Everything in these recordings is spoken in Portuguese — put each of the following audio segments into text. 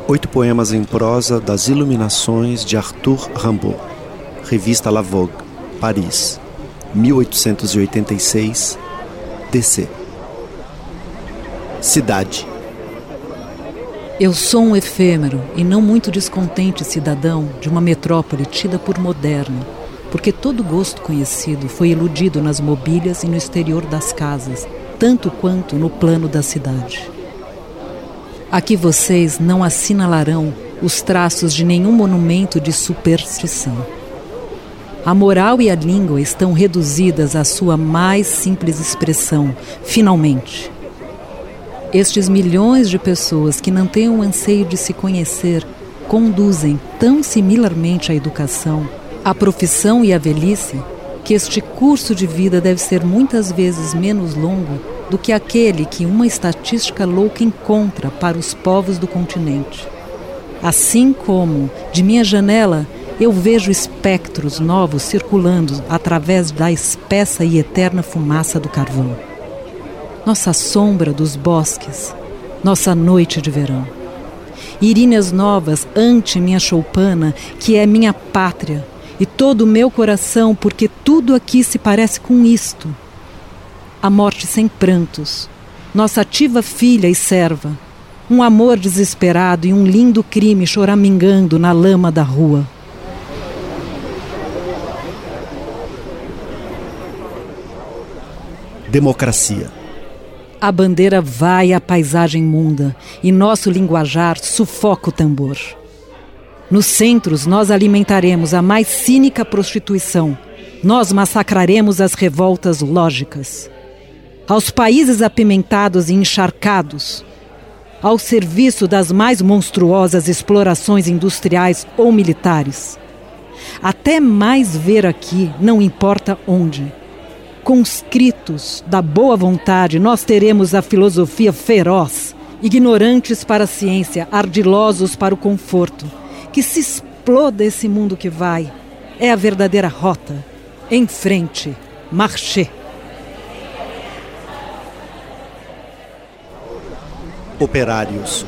8 poemas em prosa das Iluminações de Arthur Rimbaud. Revista La Vogue, Paris, 1886, DC. Cidade. Eu sou um efêmero e não muito descontente cidadão de uma metrópole tida por moderna, porque todo gosto conhecido foi iludido nas mobílias e no exterior das casas, tanto quanto no plano da cidade. Aqui vocês não assinalarão os traços de nenhum monumento de superstição. A moral e a língua estão reduzidas à sua mais simples expressão, finalmente. Estes milhões de pessoas que não têm o anseio de se conhecer conduzem tão similarmente à educação, à profissão e à velhice, que este curso de vida deve ser muitas vezes menos longo do que aquele que uma estatística louca encontra para os povos do continente. Assim como, de minha janela, eu vejo espectros novos circulando através da espessa e eterna fumaça do carvão. Nossa sombra dos bosques, nossa noite de verão. Iríneas novas ante minha choupana, que é minha pátria, e todo o meu coração, porque tudo aqui se parece com isto. A morte sem prantos, nossa ativa filha e serva, um amor desesperado e um lindo crime choramingando na lama da rua. Democracia. A bandeira vai à paisagem munda e nosso linguajar sufoca o tambor. Nos centros nós alimentaremos a mais cínica prostituição, nós massacraremos as revoltas lógicas. Aos países apimentados e encharcados, ao serviço das mais monstruosas explorações industriais ou militares. Até mais ver aqui, não importa onde. Conscritos da boa vontade, nós teremos a filosofia feroz, ignorantes para a ciência, ardilosos para o conforto. Que se exploda esse mundo que vai. É a verdadeira rota. Em frente, marché. Operários.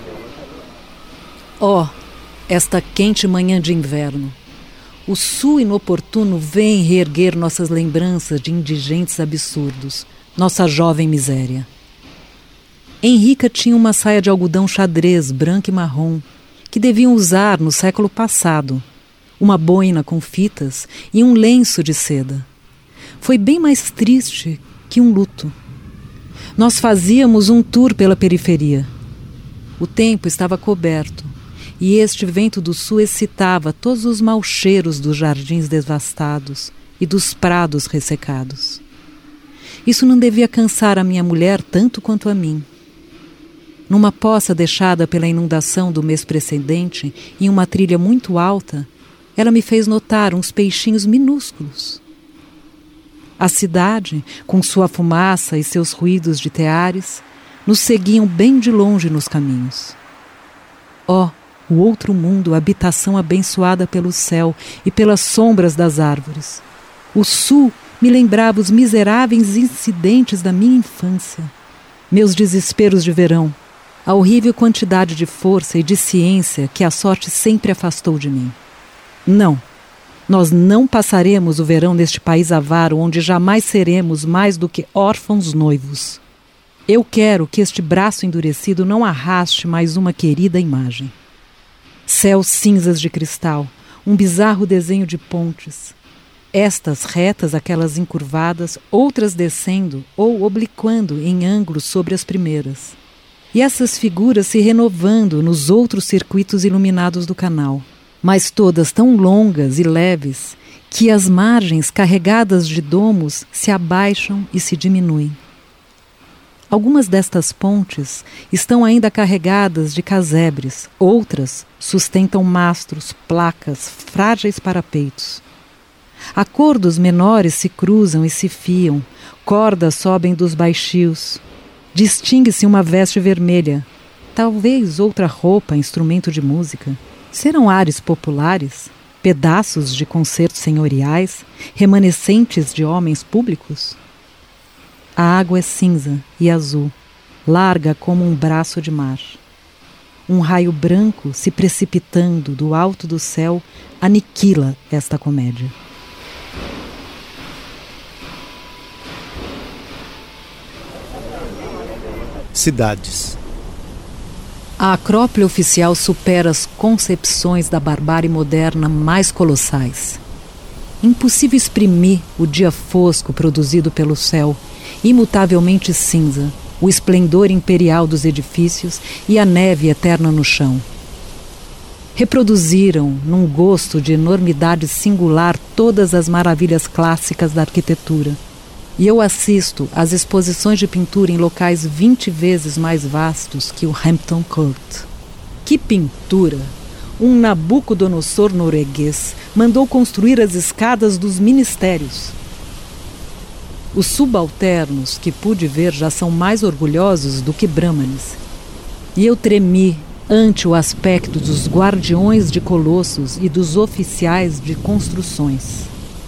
Esta quente manhã de inverno. O sul inoportuno vem reerguer nossas lembranças de indigentes absurdos, nossa jovem miséria. Henrica tinha uma saia de algodão xadrez, branca e marrom, que deviam usar no século passado, uma boina com fitas e um lenço de seda. Foi bem mais triste que um luto. Nós fazíamos um tour pela periferia. O tempo estava coberto e este vento do sul excitava todos os maus cheiros dos jardins devastados e dos prados ressecados. Isso não devia cansar a minha mulher tanto quanto a mim. Numa poça deixada pela inundação do mês precedente, em uma trilha muito alta, ela me fez notar uns peixinhos minúsculos. A cidade, com sua fumaça e seus ruídos de teares, nos seguiam bem de longe nos caminhos. O outro mundo, habitação abençoada pelo céu e pelas sombras das árvores. O sul me lembrava os miseráveis incidentes da minha infância, meus desesperos de verão, a horrível quantidade de força e de ciência que a sorte sempre afastou de mim. Não, nós não passaremos o verão neste país avaro onde jamais seremos mais do que órfãos noivos. Eu quero que este braço endurecido não arraste mais uma querida imagem. Céus cinzas de cristal, um bizarro desenho de pontes. Estas retas, aquelas encurvadas, outras descendo ou obliquando em ângulos sobre as primeiras. E essas figuras se renovando nos outros circuitos iluminados do canal, mas todas tão longas e leves que as margens carregadas de domos se abaixam e se diminuem. Algumas destas pontes estão ainda carregadas de casebres, outras sustentam mastros, placas, frágeis parapeitos. Acordos menores se cruzam e se fiam, cordas sobem dos baixios. Distingue-se uma veste vermelha, talvez outra roupa, instrumento de música. Serão ares populares, pedaços de concertos senhoriais, remanescentes de homens públicos? A água é cinza e azul, larga como um braço de mar. Um raio branco se precipitando do alto do céu aniquila esta comédia. Cidades. A Acrópole oficial supera as concepções da barbárie moderna mais colossais. Impossível exprimir o dia fosco produzido pelo céu, imutavelmente cinza, o esplendor imperial dos edifícios e a neve eterna no chão. Reproduziram, num gosto de enormidade singular, todas as maravilhas clássicas da arquitetura. E eu assisto às exposições de pintura em locais 20 vezes mais vastos que o Hampton Court. Que pintura! Um Nabucodonosor norueguês mandou construir as escadas dos ministérios. Os subalternos que pude ver já são mais orgulhosos do que brahmanes. E eu tremi ante o aspecto dos guardiões de colossos e dos oficiais de construções.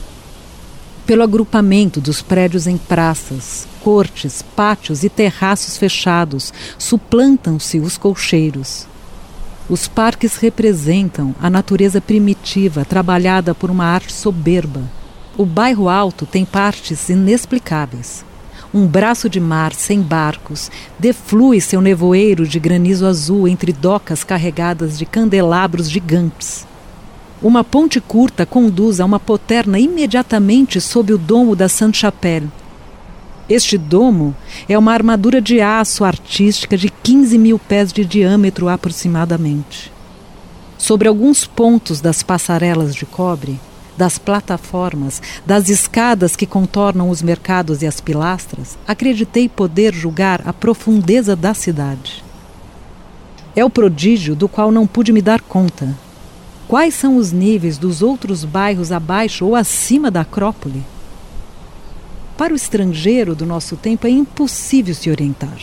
Pelo agrupamento dos prédios em praças, cortes, pátios e terraços fechados, suplantam-se os colcheiros. Os parques representam a natureza primitiva trabalhada por uma arte soberba. O bairro alto tem partes inexplicáveis. Um braço de mar sem barcos deflui seu nevoeiro de granizo azul entre docas carregadas de candelabros gigantes. Uma ponte curta conduz a uma poterna imediatamente sob o domo da Sainte-Chapelle. Este domo é uma armadura de aço artística de 15 mil pés de diâmetro aproximadamente. Sobre alguns pontos das passarelas de cobre, das plataformas, das escadas que contornam os mercados e as pilastras, acreditei poder julgar a profundeza da cidade. É o prodígio do qual não pude me dar conta. Quais são os níveis dos outros bairros abaixo ou acima da Acrópole? Para o estrangeiro do nosso tempo é impossível se orientar.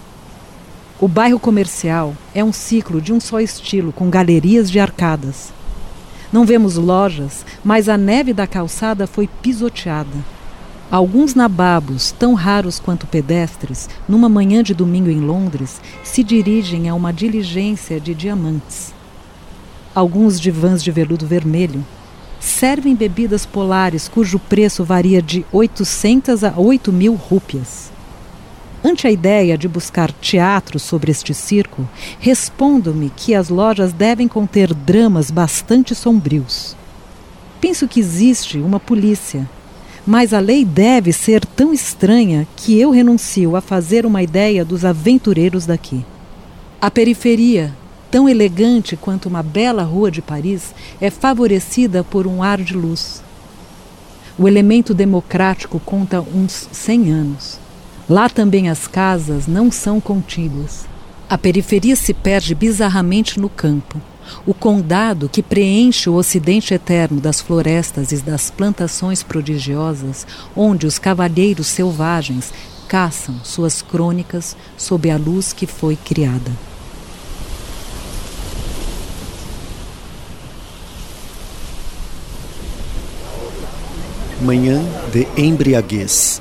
O bairro comercial é um ciclo de um só estilo, com galerias de arcadas. Não vemos lojas, mas a neve da calçada foi pisoteada. Alguns nababos, tão raros quanto pedestres, numa manhã de domingo em Londres, se dirigem a uma diligência de diamantes. Alguns divãs de veludo vermelho servem bebidas polares cujo preço varia de 800 a 8.000 rúpias. Ante a ideia de buscar teatro sobre este circo, respondo-me que as lojas devem conter dramas bastante sombrios. Penso que existe uma polícia, mas a lei deve ser tão estranha que eu renuncio a fazer uma ideia dos aventureiros daqui. A periferia, tão elegante quanto uma bela rua de Paris, é favorecida por um ar de luz. O elemento democrático conta uns 100 anos. Lá também as casas não são contíguas. A periferia se perde bizarramente no campo. O condado, que preenche o ocidente eterno das florestas e das plantações prodigiosas, onde os cavalheiros selvagens caçam suas crônicas sob a luz que foi criada. Manhã de embriaguez.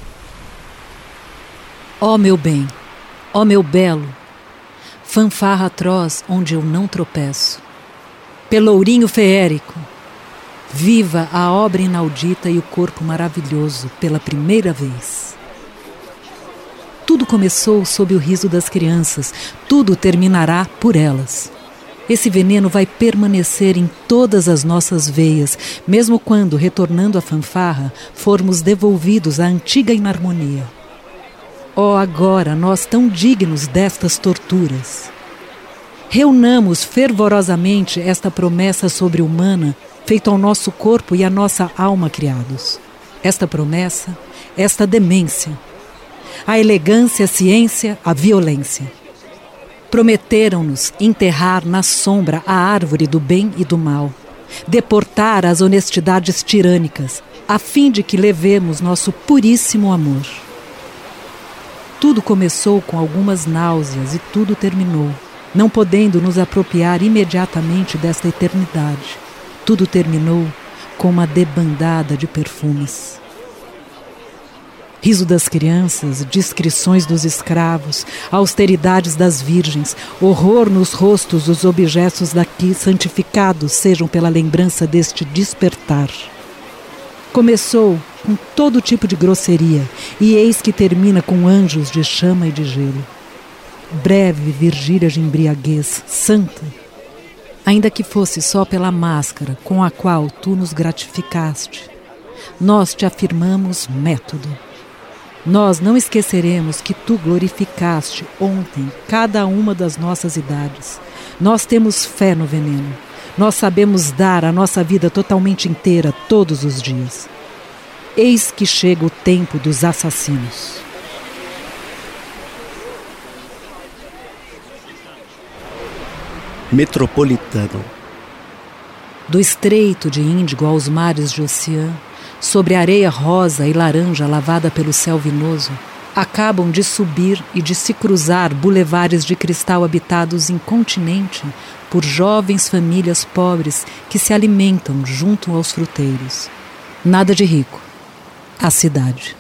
Ó meu bem, ó meu belo, fanfarra atroz onde eu não tropeço. Pelourinho feérico, viva a obra inaudita e o corpo maravilhoso pela primeira vez. Tudo começou sob o riso das crianças, tudo terminará por elas. Esse veneno vai permanecer em todas as nossas veias, mesmo quando, retornando à fanfarra, formos devolvidos à antiga inarmonia. Oh, agora nós tão dignos destas torturas! Reunamos fervorosamente esta promessa sobre-humana feita ao nosso corpo e à nossa alma criados. Esta promessa, esta demência. A elegância, a ciência, a violência. Prometeram-nos enterrar na sombra a árvore do bem e do mal, deportar as honestidades tirânicas, a fim de que levemos nosso puríssimo amor. Tudo começou com algumas náuseas e tudo terminou, não podendo nos apropriar imediatamente desta eternidade. Tudo terminou com uma debandada de perfumes. Riso das crianças, discrições dos escravos, austeridades das virgens, horror nos rostos dos objetos daqui santificados sejam pela lembrança deste despertar. Começou com todo tipo de grosseria, e eis que termina com anjos de chama e de gelo. Breve vigília de embriaguez, santa, ainda que fosse só pela máscara com a qual tu nos gratificaste. Nós te afirmamos método. Nós não esqueceremos que tu glorificaste ontem cada uma das nossas idades. Nós temos fé no veneno. Nós sabemos dar a nossa vida totalmente inteira todos os dias. Eis que chega o tempo dos assassinos. Metropolitano. Do estreito de Índigo aos mares de Oceã, sobre a areia rosa e laranja lavada pelo céu vinoso, acabam de subir e de se cruzar bulevares de cristal habitados incontinenti por jovens famílias pobres que se alimentam junto aos fruteiros. Nada de rico. A cidade.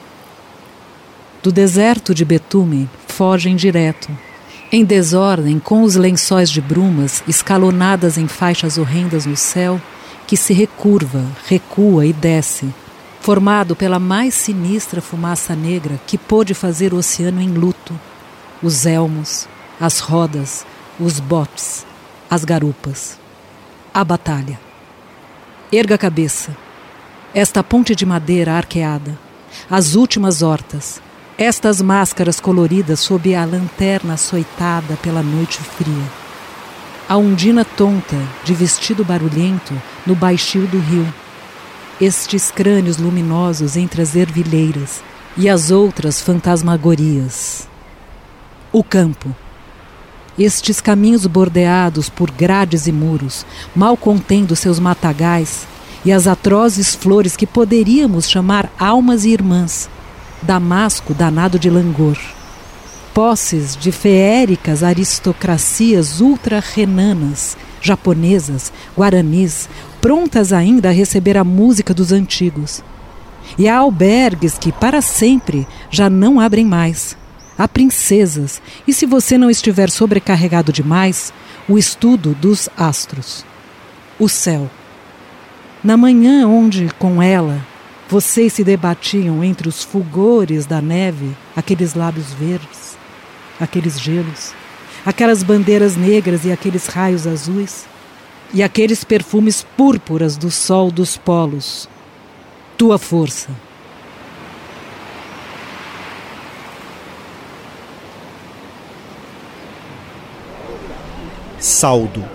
Do deserto de betume fogem direto, em desordem com os lençóis de brumas escalonadas em faixas horrendas no céu, que se recurva, recua e desce, formado pela mais sinistra fumaça negra que pôde fazer o oceano em luto. Os elmos, as rodas, os botes, as garupas. A batalha. Erga a cabeça. Esta ponte de madeira arqueada. As últimas hortas. Estas máscaras coloridas sob a lanterna açoitada pela noite fria. A ondina tonta, de vestido barulhento, no baixio do rio. Estes crânios luminosos entre as ervilheiras e as outras fantasmagorias. O campo. Estes caminhos bordeados por grades e muros, mal contendo seus matagais, e as atrozes flores que poderíamos chamar almas e irmãs, Damasco danado de langor. Posses de feéricas aristocracias ultra-renanas, japonesas, guaranis, prontas ainda a receber a música dos antigos. E há albergues que, para sempre, já não abrem mais. Há princesas, e se você não estiver sobrecarregado demais, o estudo dos astros. O céu. Na manhã onde, com ela, vocês se debatiam entre os fulgores da neve, aqueles lábios verdes, aqueles gelos, aquelas bandeiras negras e aqueles raios azuis, e aqueles perfumes púrpuras do sol dos polos. Tua força. Saldo.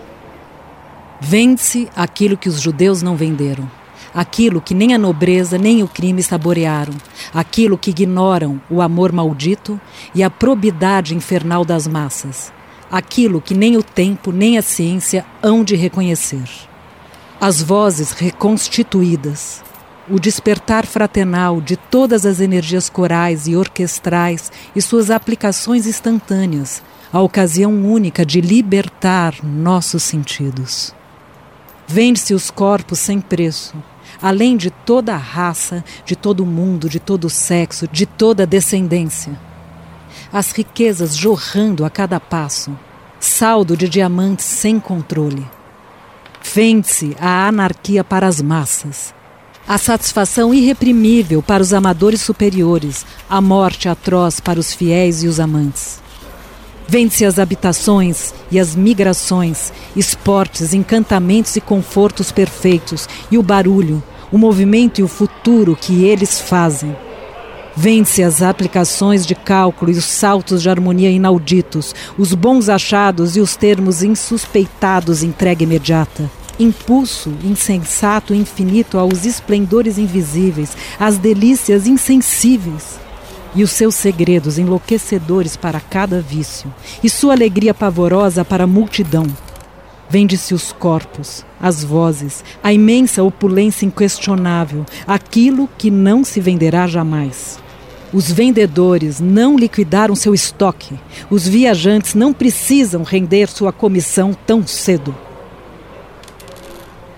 Vende-se aquilo que os judeus não venderam, aquilo que nem a nobreza nem o crime saborearam, aquilo que ignoram o amor maldito e a probidade infernal das massas, aquilo que nem o tempo nem a ciência hão de reconhecer. As vozes reconstituídas, o despertar fraternal de todas as energias corais e orquestrais e suas aplicações instantâneas, a ocasião única de libertar nossos sentidos. Vende-se os corpos sem preço, além de toda a raça, de todo o mundo, de todo o sexo, de toda a descendência. As riquezas jorrando a cada passo, saldo de diamantes sem controle. Vende-se a anarquia para as massas, a satisfação irreprimível para os amadores superiores, a morte atroz para os fiéis e os amantes. Vende-se as habitações e as migrações, esportes, encantamentos e confortos perfeitos, e o barulho, o movimento e o futuro que eles fazem. Vende-se as aplicações de cálculo e os saltos de harmonia inauditos, os bons achados e os termos insuspeitados entrega imediata. Impulso insensato e infinito aos esplendores invisíveis, às delícias insensíveis. E os seus segredos enlouquecedores para cada vício, e sua alegria pavorosa para a multidão. Vende-se os corpos, as vozes, a imensa opulência inquestionável, aquilo que não se venderá jamais. Os vendedores não liquidaram seu estoque, os viajantes não precisam render sua comissão tão cedo.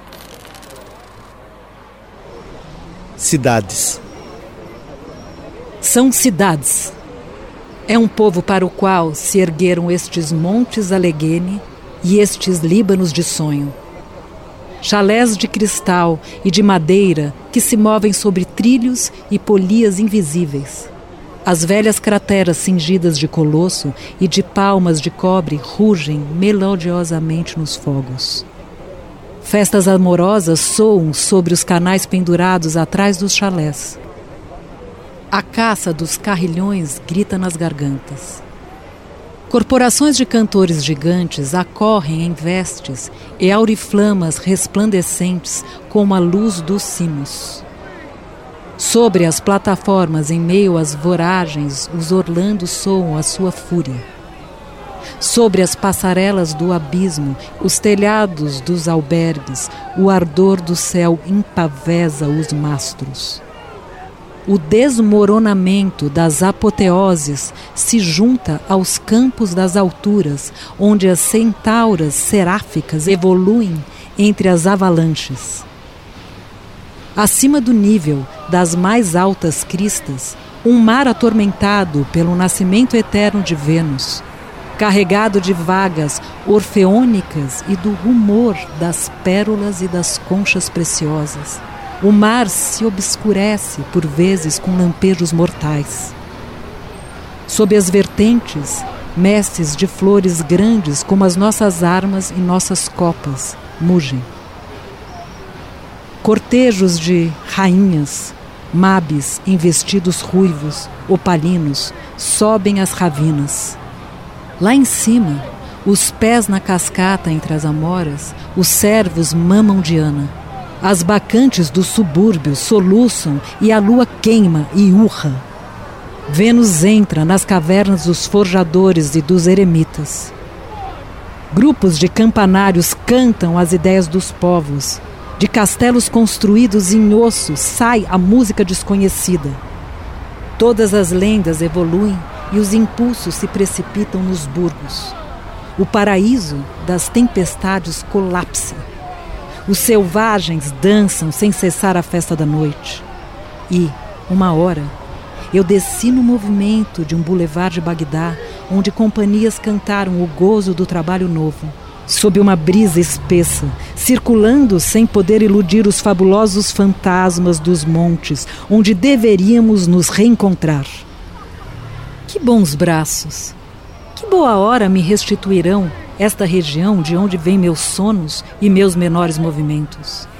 Cidades. São cidades. É um povo para o qual se ergueram estes montes Allegheny e estes Líbanos de sonho. Chalés de cristal e de madeira que se movem sobre trilhos e polias invisíveis. As velhas crateras cingidas de colosso e de palmas de cobre rugem melodiosamente nos fogos. Festas amorosas soam sobre os canais pendurados atrás dos chalés. A caça dos carrilhões grita nas gargantas. Corporações de cantores gigantes acorrem em vestes e auriflamas resplandecentes como a luz dos sinos. Sobre as plataformas, em meio às voragens, os orlandos soam a sua fúria. Sobre as passarelas do abismo, os telhados dos albergues, o ardor do céu empavesa os mastros. O desmoronamento das apoteoses se junta aos campos das alturas, onde as centauras seráficas evoluem entre as avalanches. Acima do nível das mais altas cristas, um mar atormentado pelo nascimento eterno de Vênus, carregado de vagas orfeônicas e do rumor das pérolas e das conchas preciosas. O mar se obscurece, por vezes, com lampejos mortais. Sob as vertentes, messes de flores grandes como as nossas armas e nossas copas mugem. Cortejos de rainhas, mabes em vestidos ruivos, opalinos, sobem as ravinas. Lá em cima, os pés na cascata entre as amoras, os servos mamam Diana. As bacantes dos subúrbios soluçam e a lua queima e urra. Vênus entra nas cavernas dos forjadores e dos eremitas. Grupos de campanários cantam as ideias dos povos. De castelos construídos em osso sai a música desconhecida. Todas as lendas evoluem e os impulsos se precipitam nos burgos. O paraíso das tempestades colapsa. Os selvagens dançam sem cessar a festa da noite. E, uma hora, eu desci no movimento de um boulevard de Bagdá, onde companhias cantaram o gozo do trabalho novo, sob uma brisa espessa, circulando sem poder iludir os fabulosos fantasmas dos montes, onde deveríamos nos reencontrar. Que bons braços! Que boa hora me restituirão esta região de onde vêm meus sonos e meus menores movimentos.